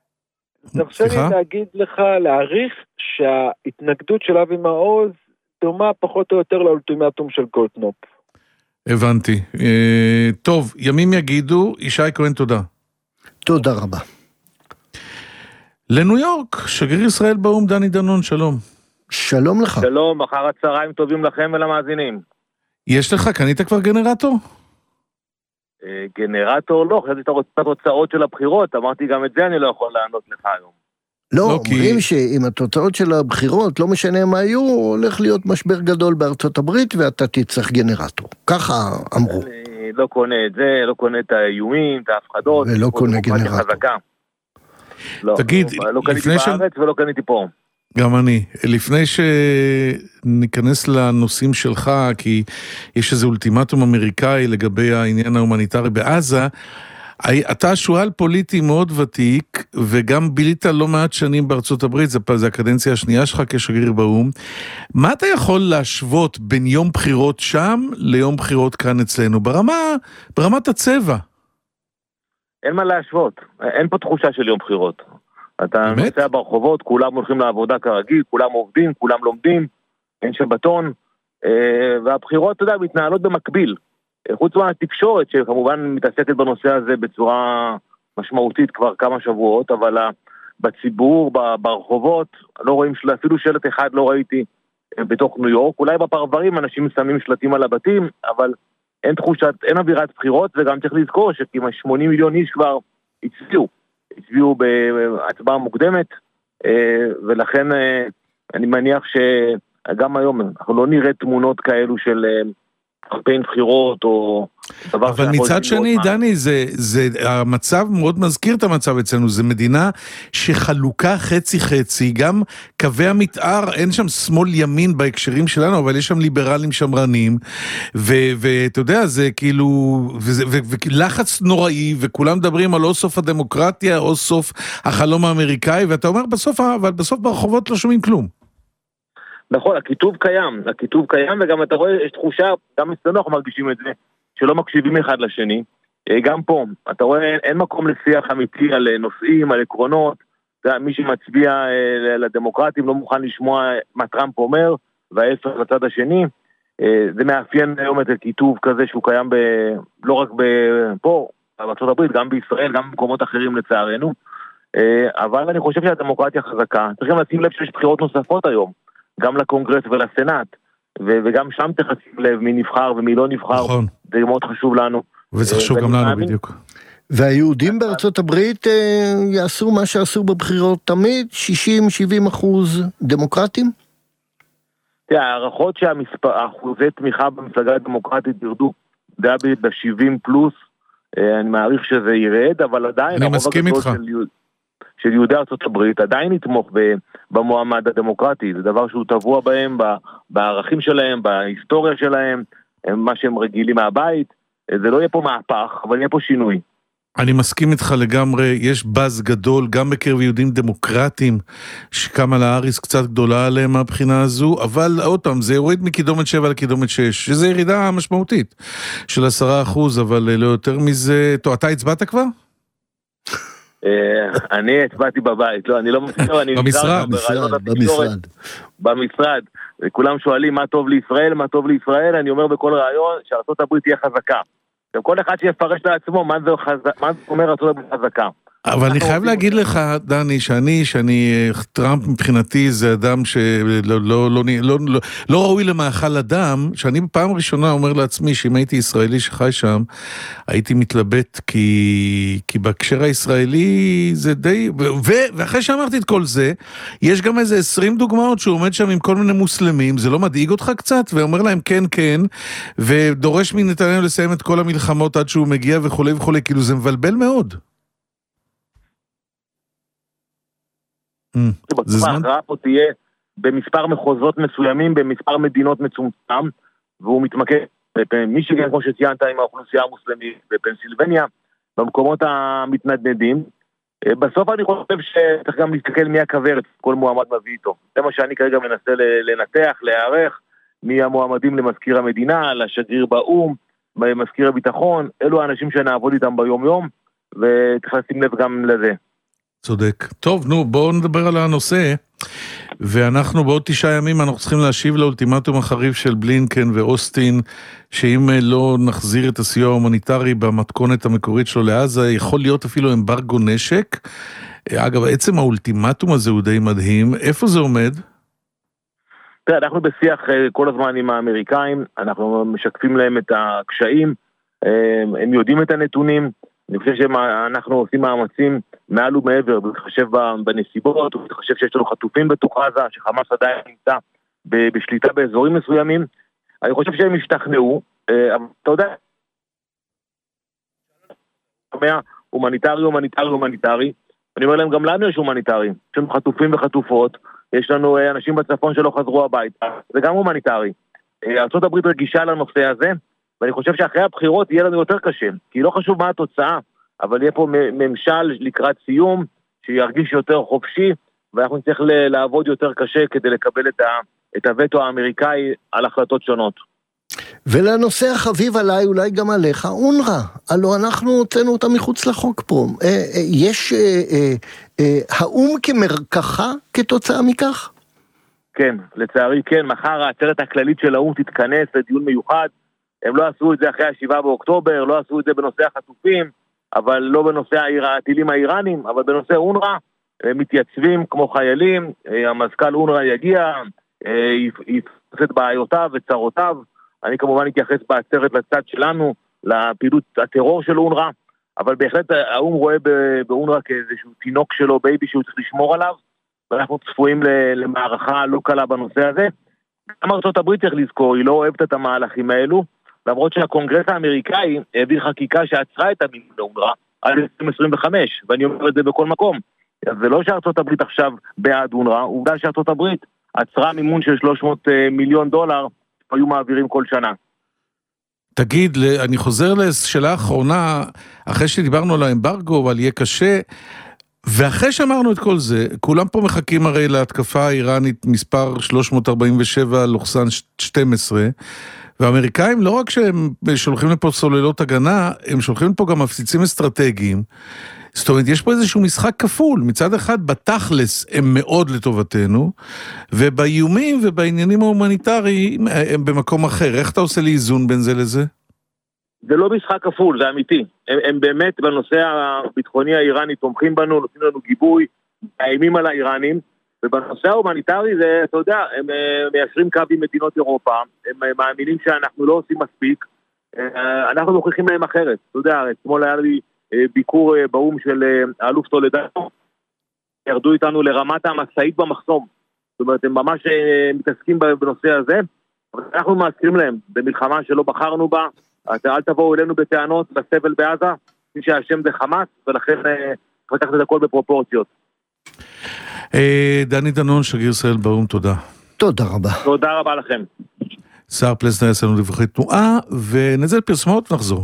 תרשה לי להגיד לך, להעריך שההתנגדות של אבי מעוז דומה פחות או יותר לאולטימטום של גולדקנופ. הבנתי. טוב, ימים יגידו, ישי כהן, תודה. תודה רבה. לניו יורק, שגריר ישראל באום דני דנון, שלום. שלום לך. שלום, אחר הצהריים טובים לכם ולמאזינים. יש לך, קנית כבר גנרטור? גנרטור לא, חשבתי שאתה רוצה תוצאות של הבחירות, אמרתי גם את זה אני לא יכול לענות לך היום. לא, אומרים שעם התוצאות של הבחירות, לא משנה מה היו, הולך להיות משבר גדול בארצות הברית, ואתה תצטרך גנרטור. ככה אמרו. אני לא קונה את זה, לא קונה את האיומים, את ההפחדות. ולא קונה גנרטור. תגיד, לא קניתי בארץ ולא קניתי פה. גם אני. לפני שניכנס לנושאים שלך, כי יש איזה אולטימטום אמריקאי לגבי העניין ההומניטרי בעזה, אתה שואל פוליטי מאוד ותיק, וגם בילית לא מעט שנים בארצות הברית, זה, זה הקדנציה השנייה שלך כשגריר באום. מה אתה יכול להשוות בין יום בחירות שם ליום בחירות כאן אצלנו? ברמה, ברמת הצבע. אין מה להשוות, אין פה תחושה של יום בחירות. אתה נוסע ברחובות, כולם הולכים לעבודה כרגיל, כולם עובדים, כולם לומדים, אין שבתון, והבחירות, אתה יודע, מתנהלות במקביל. חוץ מהתקשורת, שכמובן מתעסקת בנושא הזה בצורה משמעותית כבר כמה שבועות, אבל בציבור, ברחובות, לא רואים, אפילו שלט אחד לא ראיתי בתוך ניו יורק, אולי בפרברים אנשים שמים שלטים על הבתים, אבל אין תחושת, אין אווירת בחירות, וגם צריך לזכור שכמעט שמונים מיליון איש כבר הצביעו, הצביעו בהצבעה מוקדמת, ולכן אני מניח שגם היום אנחנו לא נראה תמונות כאלו של קמפיין בחירות או דבר... אבל מצד שני, דני, זה, זה, המצב מאוד מזכיר את המצב אצלנו, זה מדינה שחלוקה חצי-חצי, גם קווי המתאר, אין שם שמאל ימין בהקשרים שלנו, אבל יש שם ליברלים שמרנים, ואתה יודע, זה כאילו, ולחץ נוראי, וכולם מדברים על או סוף הדמוקרטיה, או סוף החלום האמריקאי, ואתה אומר בסוף, אבל בסוף ברחובות לא שומעים כלום. נכון, הכיתוב קיים, הכיתוב קיים, וגם אתה רואה, יש תחושה, גם אצלנו אנחנו מרגישים את זה, שלא מקשיבים אחד לשני. גם פה, אתה רואה, אין מקום לשיח אמיתי על נושאים, על עקרונות, מי שמצביע לדמוקרטים לא מוכן לשמוע מה טראמפ אומר, וההפך לצד השני. זה מאפיין היום את הכיתוב כזה שהוא קיים ב, לא רק פה, בארצות הברית, גם בישראל, גם במקומות אחרים לצערנו. אבל אני חושב שהדמוקרטיה חזקה. צריכים לשים לב שיש בחירות נוספות היום. גם לקונגרס ולסנאט, ו- וגם שם תחשים לב מי נבחר ומי לא נבחר, נכון. זה מאוד חשוב לנו. וזה חשוב גם לנו בדיוק. והיהודים בארצות הברית אה, יעשו מה שעשו בבחירות תמיד, שישים שבעים אחוז דמוקרטים? תראה, הערכות שהאחוזי תמיכה במפלגה הדמוקרטית ירדו, זה היה ב-שבעים פלוס, אה, אני מעריך שזה ירד, אבל עדיין... אני מסכים איתך. של... של יהודי ארצות הברית עדיין יתמוך במועמד הדמוקרטי, זה דבר שהוא טבוע בהם, בערכים שלהם, בהיסטוריה שלהם, מה שהם רגילים מהבית, זה לא יהיה פה מהפך, אבל יהיה פה שינוי. אני מסכים איתך לגמרי, יש בז גדול, גם בקרב יהודים דמוקרטיים, שקמה לאריס קצת גדולה עליהם מהבחינה הזו, אבל עוד פעם, זה יוריד מקידומת שבע לקידומת שש, שזו ירידה משמעותית של עשרה אחוז, אבל לא יותר מזה. טוב, אתה הצבעת כבר? אני הצבעתי בבית, לא, אני לא מפתיע, אני במשרד, במשרד. במשרד, וכולם שואלים מה טוב לישראל, מה טוב לישראל, אני אומר בכל רעיון שארצות הברית תהיה חזקה. כל אחד שיפרש לעצמו מה זה אומר ארצות הברית חזקה. אבל אני חייב להגיד לך, דני, שאני, שאני, טראמפ מבחינתי זה אדם שלא לא, לא, לא, לא, לא, לא ראוי למאכל אדם, שאני בפעם ראשונה אומר לעצמי שאם הייתי ישראלי שחי שם, הייתי מתלבט, כי, כי בהקשר הישראלי זה די, ו, ואחרי שאמרתי את כל זה, יש גם איזה עשרים דוגמאות שהוא עומד שם עם כל מיני מוסלמים, זה לא מדאיג אותך קצת? ואומר להם כן, כן, ודורש מנתניהו לסיים את כל המלחמות עד שהוא מגיע וכולי וכולי, כאילו זה מבלבל מאוד. בסוף ההכרעה פה תהיה במספר מחוזות מסוימים, במספר מדינות מצומצם, והוא מתמקד במישיגן, כמו שציינת, עם האוכלוסייה המוסלמית, בפנסילבניה, במקומות המתנדנדים. בסוף אני חושב שצריך גם להסתכל מי הכוורת, כל מועמד מביא איתו. זה מה שאני כרגע מנסה לנתח, להערך, מי המועמדים למזכיר המדינה, לשגריר באום, למזכיר הביטחון, אלו האנשים שנעבוד איתם ביום יום, וצריך לשים לב גם לזה. צודק. טוב, נו, בואו נדבר על הנושא, ואנחנו בעוד תשעה ימים אנחנו צריכים להשיב לאולטימטום החריף של בלינקן ואוסטין, שאם לא נחזיר את הסיוע ההומניטרי במתכונת המקורית שלו לעזה, יכול להיות אפילו אמברגו נשק. אגב, בעצם האולטימטום הזה הוא די מדהים. איפה זה עומד? תראה, אנחנו בשיח כל הזמן עם האמריקאים, אנחנו משקפים להם את הקשיים, הם יודעים את הנתונים, אני חושב שאנחנו עושים מאמצים מעל ומעבר, ולהתחשב בנסיבות, ולהתחשב שיש לנו חטופים בתוך עזה, שחמאס עדיין נמצא בשליטה באזורים מסוימים. אני חושב שהם השתכנעו, אבל אתה יודע, הומניטרי, הומניטרי, הומניטרי, אני אומר להם, גם לנו יש הומניטרי, יש לנו חטופים וחטופות, יש לנו אנשים בצפון שלא חזרו הביתה, זה גם הומניטרי. ארצות הברית רגישה לנושא הזה, ואני חושב שאחרי הבחירות יהיה לנו יותר קשה, כי לא חשוב מה התוצאה, אבל יהיה פה ממשל לקראת סיום, שירגיש יותר חופשי, ואנחנו נצטרך לעבוד יותר קשה כדי לקבל את, ה, את הווטו האמריקאי על החלטות שונות. ולנושא החביב עליי, אולי גם עליך, אונר"א. הלוא אנחנו הוצאנו אותה מחוץ לחוק פה. יש האום כמרקחה כתוצאה מכך? כן, לצערי כן. מחר העצרת הכללית של האום תתכנס לדיון מיוחד. הם לא עשו את זה אחרי השבעה באוקטובר, לא עשו את זה בנושא החטופים, אבל לא בנושא הטילים האיראנים, אבל בנושא אונר"א, הם מתייצבים כמו חיילים, המזכ"ל אונר"א יגיע, יפרס את בעיותיו וצרותיו, אני כמובן אתייחס בעצרת לצד שלנו, לפעילות הטרור של אונר"א, אבל בהחלט האום רואה באונר"א כאיזשהו תינוק שלו, בייבי שהוא צריך לשמור עליו, ואנחנו צפויים למערכה לא קלה בנושא הזה. גם ארצות הברית צריך לזכור, היא לא אוהבת את המהלכים האלו, למרות שהקונגרס האמריקאי העביר חקיקה שעצרה את המימון לאונר"א עד עשרים עשרים וחמש, ואני אומר את זה בכל מקום. אז זה לא שארצות הברית עכשיו בעד אונר"א, עובדה שארצות הברית עצרה מימון של שלוש מאות מיליון דולר, היו מעבירים כל שנה. תגיד, אני חוזר לשאלה האחרונה, אחרי שדיברנו על האמברגו ועל יהיה קשה, ואחרי שאמרנו את כל זה, כולם פה מחכים הרי להתקפה האיראנית מספר שלוש מאות ארבעים ושבע שתים עשרה, והאמריקאים לא רק שהם שולחים לפה סוללות הגנה, הם שולחים לפה גם מפציצים אסטרטגיים. זאת אומרת, יש פה איזשהו משחק כפול. מצד אחד, בתכלס הם מאוד לטובתנו, ובאיומים ובעניינים ההומניטריים הם במקום אחר. איך אתה עושה לי איזון בין זה לזה? זה לא משחק כפול, זה אמיתי. הם, הם באמת בנושא הביטחוני האיראני תומכים בנו, נותנים לנו גיבוי, האימים על האיראנים, ובנושא ההומניטרי זה, אתה יודע, הם מיישרים קו עם מדינות אירופה, הם מאמינים שאנחנו לא עושים מספיק, אנחנו מוכיחים להם אחרת. אתה יודע, אתמול היה לי ביקור באום של האלוף טולדנו, ירדו איתנו לרמת המשאית במחסום. זאת אומרת, הם ממש מתעסקים בנושא הזה, אבל אנחנו מזכירים להם, במלחמה שלא בחרנו בה, אל תבואו אלינו בטענות בסבל בעזה, מי שהשם זה חמאס, ולכן לקחת את הכל בפרופורציות. דני דנון, שגריר ישראל באום, תודה. תודה רבה. תודה רבה לכם. שר פלסנר יעשה לנו דיווחי תנועה, ונזל פרסמות ונחזור.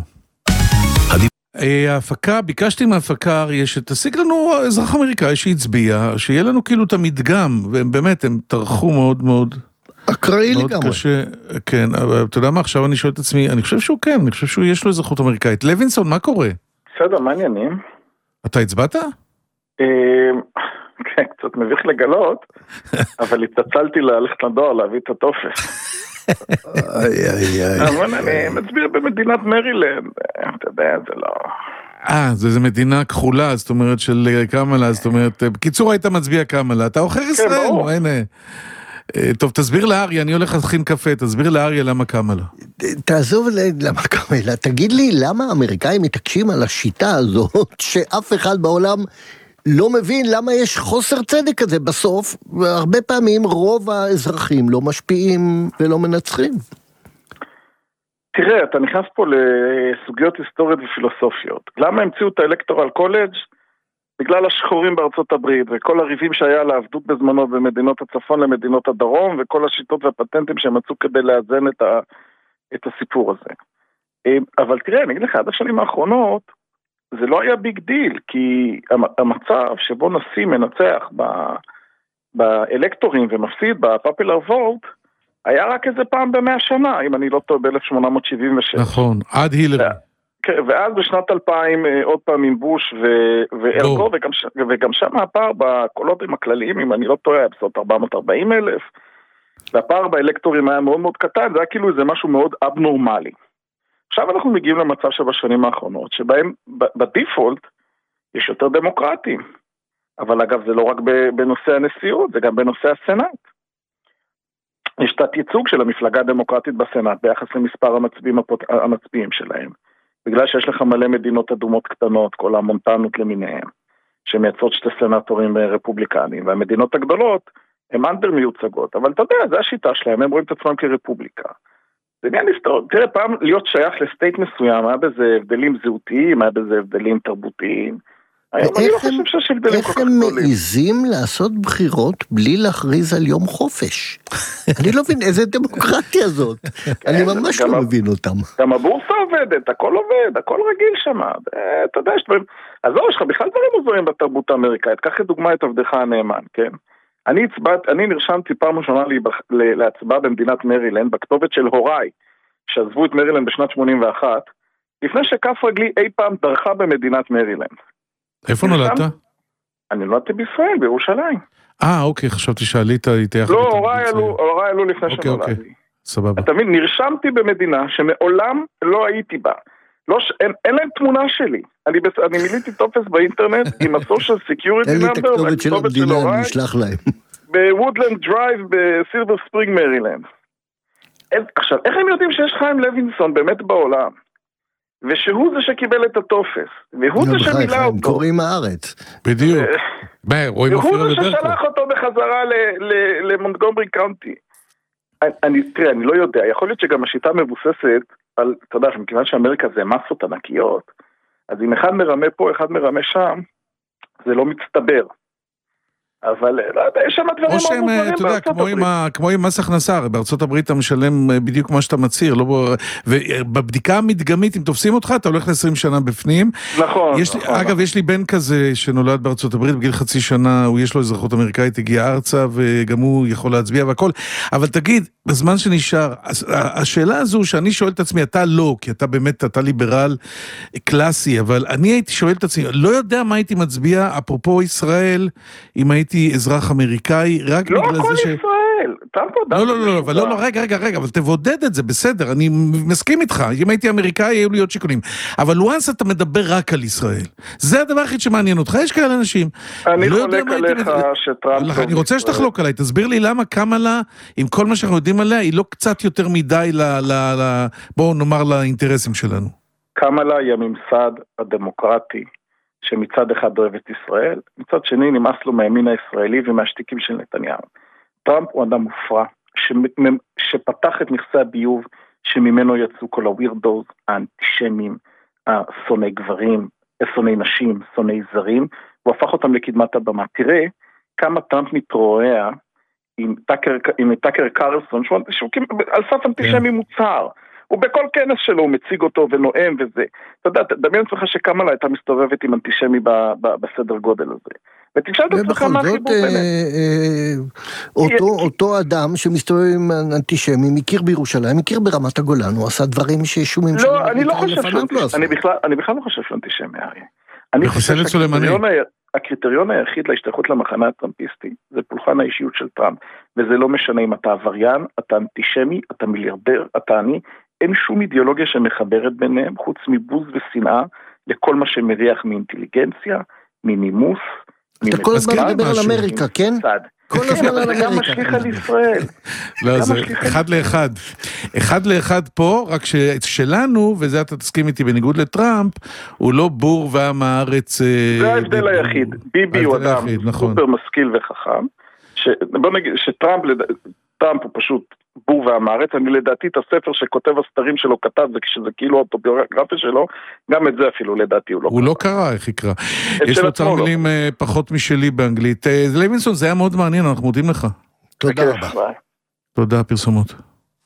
ההפקה, ביקשתי מההפקה אריה שתשיג לנו אזרח אמריקאי שהצביע, שיהיה לנו כאילו את המדגם, והם באמת, הם טרחו מאוד מאוד אקראי לגמרי. קשה, כן, אבל אתה יודע מה, עכשיו אני שואל את עצמי, אני חושב שהוא כן, אני חושב שהוא יש לו אזרחות אמריקאית. לוינסון, מה קורה? בסדר, מעניינים. אתה הצבעת? כן, קצת מביך לגלות, אבל התעצלתי ללכת לדואר להביא את הטופס. אבל אני מצביע במדינת מרילנד, אתה יודע, זה לא... אה, זו מדינה כחולה, זאת אומרת של קמלה, זאת אומרת, בקיצור היית מצביע קמלה, אתה אוכר ישראל, הנה. טוב, תסביר לאריה, אני הולך להכין קפה, תסביר לאריה למה קמלה. תעזוב למה קמלה, תגיד לי, למה האמריקאים מתעקשים על השיטה הזאת, שאף אחד בעולם לא מבין למה יש חוסר צדק כזה בסוף, והרבה פעמים רוב האזרחים לא משפיעים ולא מנצחים. תראה, אתה נכנס פה לסוגיות היסטוריות ופילוסופיות. למה המציאו את האלקטורל קולג'? בגלל השחורים בארצות הברית, וכל הריבים שהיה על העבדות בזמנו במדינות הצפון למדינות הדרום, וכל השיטות והפטנטים שהם מצאו כדי לאזן את, ה, את הסיפור הזה. אבל תראה, אני אגיד לך, עד השנים האחרונות, זה לא היה ביג דיל, כי המצב שבו נשיא מנצח באלקטורים ומפסיד בפופולר וורט, היה רק איזה פעם במאה שנה, אם אני לא טועה, ב-אלף שמונה מאות שבעים ושש. נכון, עד הילרי. ואז בשנת אלפיים עוד פעם עם בוש ואלגור, וגם שם הפער בקולוטים הכלליים, אם אני לא טועה, היה בסוד ארבע מאות וארבעים אלף, והפער באלקטורים היה מאוד מאוד קטן, זה היה כאילו איזה משהו מאוד אבנורמלי. עכשיו אנחנו מגיעים למצב שבשנים האחרונות, שבהם בדיפולט יש יותר דמוקרטים, אבל אגב זה לא רק בנושא הנשיאות, זה גם בנושא הסנאט. יש תת ייצוג של המפלגה הדמוקרטית בסנאט ביחס למספר המצביעים, המצביעים שלהם. בגלל שיש לך מלא מדינות אדומות קטנות, כל המונטנות למיניהם, שמייצרות שתי סנאטורים רפובליקנים, והמדינות הגדולות הן אנדר מיוצגות, אבל אתה יודע, זה השיטה שלהם, הם רואים את עצמם כרפובליקה. זה עניין היסטורי, תראה, פעם להיות שייך לסטייט מסוים, היה בזה הבדלים זהותיים, היה בזה הבדלים תרבותיים, איך הם מעיזים לעשות בחירות בלי להכריז על יום חופש? אני לא מבין איזה דמוקרטיה זאת. אני ממש לא מבין אותם. גם הבורסה עובדת, הכל עובד, הכל רגיל שם. אתה יודע, אז לא, יש לך בכלל דברים מוזרים בתרבות האמריקאית. קח לדוגמה את עבדך הנאמן, כן? אני הצבעת, אני נרשמתי פעם ראשונה להצבעה במדינת מרילנד, בכתובת של הוריי, שעזבו את מרילנד בשנת שמונים ואחת, לפני שכף רגלי אי פעם דרכה במדינת מרילנד. איפה נולדת? אני נולדתי בישראל, בירושלים. אה, אוקיי, חשבתי שעלית איתי יחד. לא, הוריי עלו לפני שנולדתי. סבבה. אתה מבין, נרשמתי במדינה שמעולם לא הייתי בה. לא, אין, אין להם תמונה שלי. אני, אני מיליתי טופס באינטרנט עם הסושיאל סקיוריטי נאמבר, אין לי את הכתובת של המדינה, אני אשלח להם. בוודלנד דרייב בסילבר ספרינג מרילנד. עכשיו, איך הם יודעים שיש חיים לוינסון באמת בעולם? ושהוא זה שקיבל את הטופס, והוא זה שמילא אותו. קוראים הארץ. בדיוק. והוא זה ששלח אותו בחזרה למונטגומרי קאונטי. אני, תראה, אני לא יודע, יכול להיות שגם השיטה מבוססת על, אתה יודע, מכיוון שאמריקה זה מסות ענקיות, אז אם אחד מרמה פה, אחד מרמה שם, זה לא מצטבר. אבל לא יודע, יש שם דברים מאוד מוזרים בארצות הברית. כמו עם מס הכנסה, בארצות הברית אתה משלם בדיוק מה שאתה מצהיר, ובבדיקה המדגמית, אם תופסים אותך, אתה הולך ל-עשרים שנה בפנים. נכון. אגב, יש לי בן כזה שנולד בארצות הברית, בגיל חצי שנה, הוא יש לו אזרחות אמריקאית, הגיע ארצה, וגם הוא יכול להצביע והכל. אבל תגיד, בזמן שנשאר, השאלה הזו שאני שואל את עצמי, אתה לא, כי אתה באמת, אתה ליברל קלאסי, אבל אני הייתי שואל את עצמי, לא יודע מה הייתי מצביע, אפרופו ישראל, אם הייתי אזרח אמריקאי, רק לא בגלל זה ש... לא, הכל ישראל. לא, לא, לא, לא, לא, רגע, רגע, רגע, אבל תבודד את זה, בסדר, אני מסכים איתך, אם הייתי אמריקאי, היו לי עוד שיקולים. אבל וואנס אתה מדבר רק על ישראל. זה הדבר הכי שמעניין אותך, יש כאלה אנשים. אני חולק עליך שטראמפ... אני רוצה שתחלוק עליי, תסביר לי למה קמאלה, עם כל מה שאנחנו יודעים עליה, היא לא קצת יותר מדי, בואו נאמר, לאינטרסים שלנו. קמאלה היא הממסד הדמוקרטי, שמצד אחד אוהב את ישראל, מצד שני נמאס לו מהימין הישראלי ומהשתיקים של נתניהו. טראמפ הוא אדם מופרע, שפתח את מכסה הביוב, שממנו יצאו כל הווירדוז, האנטישמים, השונאי גברים, שונאי נשים, שונאי זרים, הוא הפך אותם לקדמת הבמה. תראה כמה טראמפ מתרועע עם טאקר, עם טאקר קרלסון, שהוא, שהוא על סף אנטישמי מוצהר. הוא בכל כנס שלו, הוא מציג אותו ונואם וזה. אתה יודע, דמיין לך שקמאלה הייתה מסתובבת עם אנטישמי ב, ב, בסדר גודל הזה. ותשאל את עצמך מה החיבור ביניהם. אותו אדם שמסתובב עם אנטישמי, מכיר בירושלים, מכיר ברמת הגולן, הוא עשה דברים ששום ממשלה... לא, אני לא חושב שאני בכלל לא חושב שהוא אנטישמי, אריה. אני חושב שהקריטריון היחיד להשתייכות למחנה הטראמפיסטי, זה פולחן האישיות של טראמפ, וזה לא משנה אם אתה עבריין, אתה אנטישמי, אתה מיליארדר, אתה עני, אין שום אידיאולוגיה שמחברת ביניהם, חוץ מבוז ושנאה, לכל מה שמריח מאינטליגנציה, מנימוס, אתה כל הזמן מדבר על אמריקה, כן? כל הזמן על אמריקה. זה גם משליך על ישראל. לא, זה אחד לאחד. אחד לאחד פה, רק שלנו, וזה אתה תסכים איתי בניגוד לטראמפ, הוא לא בור ועם הארץ... זה ההבדל היחיד. ביבי הוא אדם סופר משכיל וחכם, בוא נגיד שטראמפ הוא פשוט בור והמארץ, אני לדעתי את הספר שכותב הסתרים שלו כתב, זה כשזה כאילו האוטוביוגרפיה שלו, גם את זה אפילו לדעתי הוא לא קרא. הוא לא קרא, איך יקרא. יש לו צר מילים פחות משלי באנגלית. לוינסון, זה היה מאוד מעניין, אנחנו מודים לך. תודה רבה. תודה, פרסומות.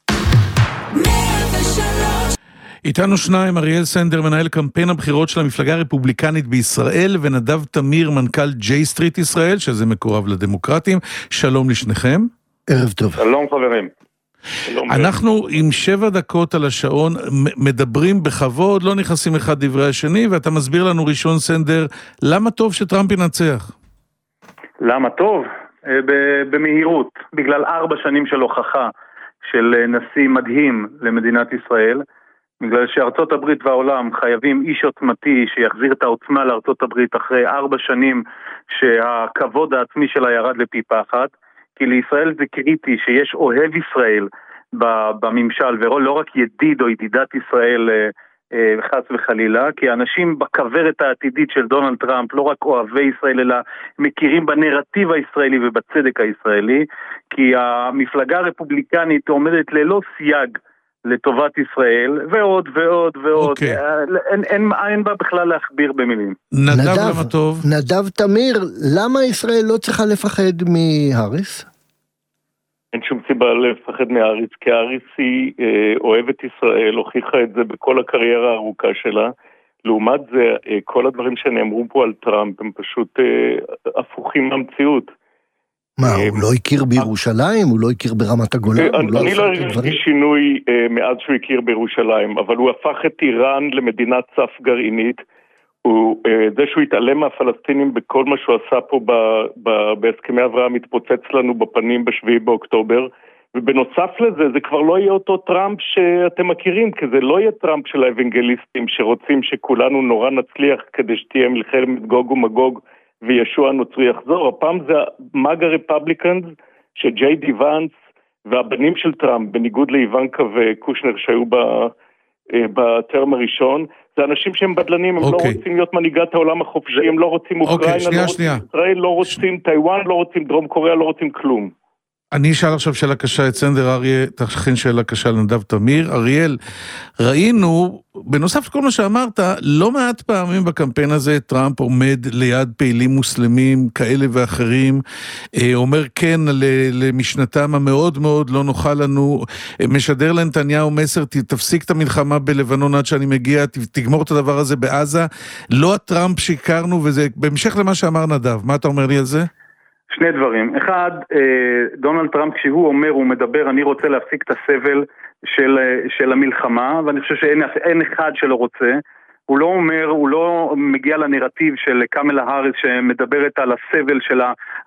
איתנו שניים, אריאל סנדר, מנהל קמפיין הבחירות של המפלגה הרפובליקנית בישראל, ונדב תמיר, מנכ"ל ג'יי סטריט ישראל, שזה מקורב לדמוקרטים. שלום לשניכם. ערב טוב. שלום חברים. אנחנו עם שבע דקות על השעון מדברים בכבוד, לא נכנסים אחד דברי השני, ואתה מסביר לנו ראשון סנדר, למה טוב שטראמפ ינצח? למה טוב? במהירות, בגלל ארבע שנים של הוכחה של נשיא מדהים למדינת ישראל, בגלל שארצות הברית והעולם חייבים איש עוצמתי שיחזיר את העוצמה לארצות הברית אחרי ארבע שנים שהכבוד העצמי שלה ירד לפיפה אחת, כי לישראל זה קריטי שיש אוהב ישראל בממשל, ולא רק ידיד או ידידת ישראל חס וחלילה, כי האנשים בכברת העתידית של דונלד טראמפ לא רק אוהבי ישראל, אלא מכירים בנרטיב הישראלי ובצדק הישראלי, כי המפלגה הרפובליקנית עומדת ללא סייג לטובת ישראל, ועוד ועוד ועוד. אוקיי. אין, אין, אין בה בכלל להכביר במילים. נדב, למה טוב? נדב תמיר, למה ישראל לא צריכה לפחד מהאריס? אין שום סיבה לפחד מהאריס, כי האריס היא אה, אוהבת ישראל, הוכיחה את זה בכל הקריירה הארוכה שלה. לעומת זה, אה, כל הדברים שנאמרו פה על טראמפ הם פשוט אה, הפוכים מהמציאות. מה, הוא לא הכיר בירושלים? הוא לא הכיר ברמת הגולן? אני לא הרגשתי שינוי מאז שהוא הכיר בירושלים, אבל הוא הפך את איראן למדינת סף גרעינית. זה שהוא התעלם מהפלסטינים בכל מה שהוא עשה פה בהסכמי אברהם מתפוצץ לנו בפנים בשביעי באוקטובר, ובנוסף לזה זה כבר לא יהיה אותו טראמפ שאתם מכירים, כי זה לא יהיה טראמפ של האבנגליסטים שרוצים שכולנו נורא נצליח כדי שתהיה מלחמת גוג ומגוג וישוע הנוצרי יחזור. הפעם זה המאגה רפבליקנס שג'יי די ואנס והבנים של טראמפ, בניגוד לאיוונקה וקושנר שהיו בטרם הראשון, זה אנשים שהם בדלנים, הם okay. לא רוצים להיות מנהיגת העולם החופשי, הם לא רוצים אוקראינה, okay, שנייה, לא שנייה. רוצים ישראל, לא רוצים ש... טיואן, לא רוצים דרום קוריאה, לא רוצים כלום. אני אשאל עכשיו שאלה קשה את סנדר אריה, תכין שאלה קשה לנדב תמיר. אריאל, ראינו, בנוסף לכל מה שאמרת, לא מעט פעמים בקמפיין הזה טראמפ עומד ליד פעילים מוסלמים כאלה ואחרים, אומר כן למשנתם המאוד מאוד לא נוחה לנו, משדר לנתניהו מסר, תפסיק את המלחמה בלבנון עד שאני מגיע, תגמור את הדבר הזה בעזה, לא הטראמפ שיקרנו, וזה בהמשך למה שאמר נדב. מה אתה אומר לי על זה? שני דברים. אחד, דונלד טראמפ כשהוא אומר, הוא מדבר, אני רוצה להפסיק את הסבל של, של המלחמה, ואני חושב שאין אין אחד שלא רוצה. הוא לא אומר, הוא לא מגיע לנרטיב של קמלה האריס שמדברת על הסבל של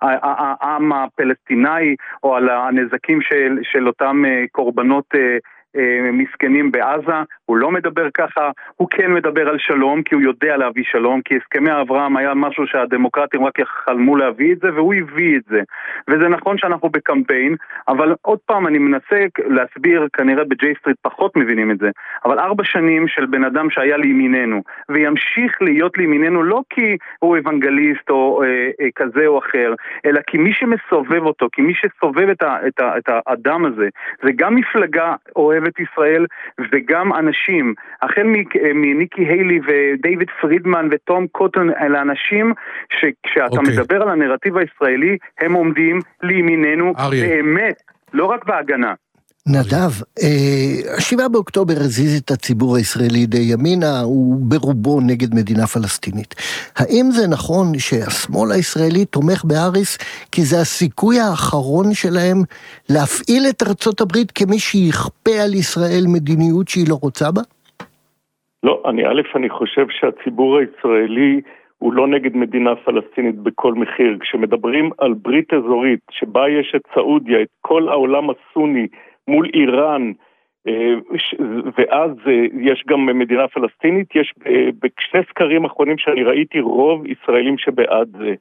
העם הפלסטיני, או על הנזקים של, של אותם קורבנות מסכנים בעזה. הוא לא מדבר ככה, הוא כן מדבר על שלום, כי הוא יודע להביא שלום, כי הסכמי אברהם היה משהו שהדמוקרטים רק יחלמו להביא את זה, והוא הביא את זה. וזה נכון שאנחנו בקמפיין, אבל עוד פעם אני מנסה להסביר, כנראה בג'יי סטריט פחות מבינים את זה, אבל ארבע שנים של בן אדם שהיה לימיננו, וימשיך להיות לימיננו לא כי הוא אוונגליסט או אה, אה, כזה או אחר, אלא כי מי שמסובב אותו, כי מי שסובב את, ה, את, ה, את האדם הזה, זה גם מפלגה אוהבת ישראל, וגם אנשים, החל מניקי היילי ודייוויד פרידמן וטום קוטון, אלה אנשים שכשאתה okay. מדבר על הנרטיב הישראלי, הם עומדים לימיננו באמת, לא רק בהגנה. נדב, השבעה באוקטובר הזיז את הציבור הישראלי די ימינה, הוא ברובו נגד מדינה פלסטינית. האם זה נכון שהשמאל הישראלי תומך באריס כי זה הסיכוי האחרון שלהם להפעיל את ארצות הברית כמי שיכפה על ישראל מדיניות שהיא לא רוצה בה? לא, אני א', אני חושב שהציבור הישראלי הוא לא נגד מדינה פלסטינית בכל מחיר. כשמדברים על ברית אזורית שבה יש את סעודיה, את כל העולם הסוני, מול איראן, ואז יש גם מדינה פלסטינית, יש בשני סקרים האחרונים שאני ראיתי רוב ישראלים שבעד זה,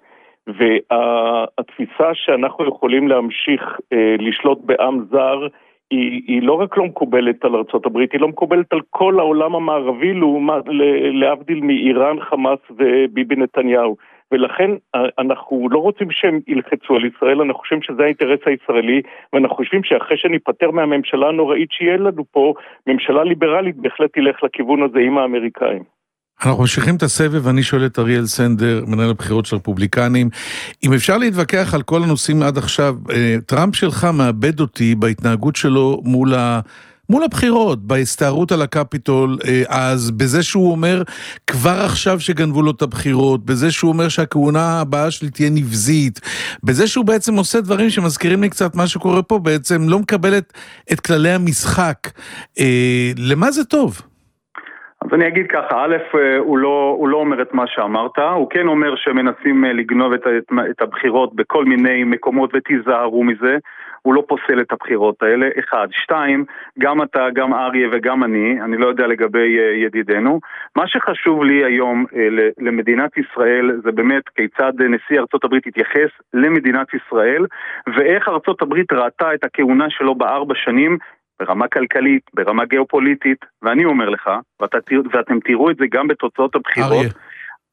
והתפיסה שאנחנו יכולים להמשיך לשלוט בעם זר, היא, היא לא רק לא מקובלת על ארצות הברית, היא לא מקובלת על כל העולם המערבי, לעומת, להבדיל מאיראן, חמאס וביבי נתניהו. ולכן אנחנו לא רוצים שהם ילחצו על ישראל, אנחנו חושבים שזה האינטרס הישראלי, ואנחנו חושבים שאחרי שניפטר מהממשלה הנוראית שיהיה לנו פה, ממשלה ליברלית בהחלט תלך לכיוון הזה עם האמריקאים. אנחנו ממשיכים את הסבב, ואני שואל את אריאל סנדר, מנהל הבחירות של הרפובליקנים, אם אפשר להתווכח על כל הנושאים עד עכשיו, טראמפ שלך מאבד אותי בהתנהגות שלו מול ה... מול הבחירות, בהסתערות על הקפיטול, אז בזה שהוא אומר כבר עכשיו שגנבו לו את הבחירות, בזה שהוא אומר שהכהונה הבאה שלי תהיה נבזית, בזה שהוא בעצם עושה דברים שמזכירים לי קצת מה שקורה פה, בעצם לא מקבל את, את כללי המשחק. אה, למה זה טוב? אז אני אגיד ככה, א', הוא לא, הוא לא אומר את מה שאמרת, הוא כן אומר שמנסים לגנוב את, את, את הבחירות בכל מיני מקומות ותיזהרו מזה, הוא לא פוסל את הבחירות האלה, אחד. שתיים, גם אתה, גם אריה וגם אני, אני לא יודע לגבי ידידנו, מה שחשוב לי היום למדינת ישראל זה באמת כיצד נשיא ארצות הברית התייחס למדינת ישראל, ואיך ארצות הברית ראתה את הכהונה שלו בארבע שנים, ברמה כלכלית, ברמה גיאופוליטית, ואני אומר לך, ואת, ואתם תראו את זה גם בתוצאות הבחירות, אריה.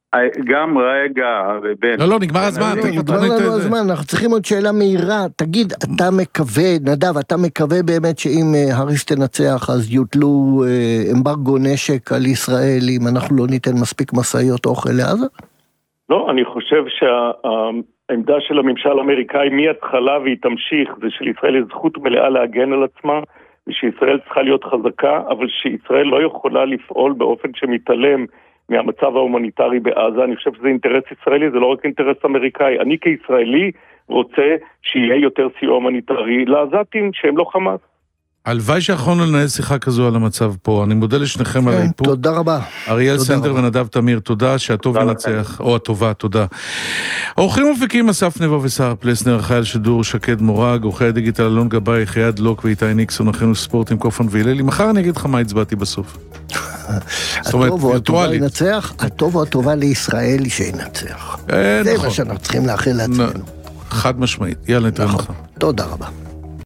גם רגע, בן. לא, לא, נגמר הזמן. נגמר לנו הזמן, אנחנו צריכים עוד שאלה מהירה. תגיד, אתה מקווה, נדב, אתה מקווה באמת שאם הריס תנצח, אז יוטלו אמברגו נשק על ישראל, אם אנחנו לא ניתן מספיק מסעיות אוכל לעזה? לא, אני חושב שהעמדה של הממשל האמריקאי מההתחלה והיא תמשיך, זה שלישראל יש זכות מלאה להגן על עצמה, ושישראל צריכה להיות חזקה, אבל שישראל לא יכולה לפעול באופן שמתעלם מהמצב ההומניטרי בעזה. אני חושב שזה אינטרס ישראלי, זה לא רק אינטרס אמריקאי. אני כישראלי רוצה שיהיה יותר סיוע הומניטרי לעזתים שהם לא חמאס. הלוואי שאחרון לנהל שיחה כזו על המצב פה. אני מודה לשניכם על האיפוק. תודה רבה. אריאל סנדר ונדב תמיר, תודה, שהטוב ינצח, או הטובה, תודה. אורחים מופיקים אסף נבו ושרה פלסנר, חייל שידור שקד מורג, אורחי הדיגיטל אלון גבאי, חייד לוק ואיתי ניקסון, אחינו ספורט עם קופן והיללי. מחר אני אגיד לך מה הצבעתי בסוף. הטוב או הטובה ינצח, הטוב או הטובה לישראל שינצח. זה מה שאנחנו צריכים לאחל לעצמנו. חד משמעית. יאללה, נתראה מחר. תודה רבה.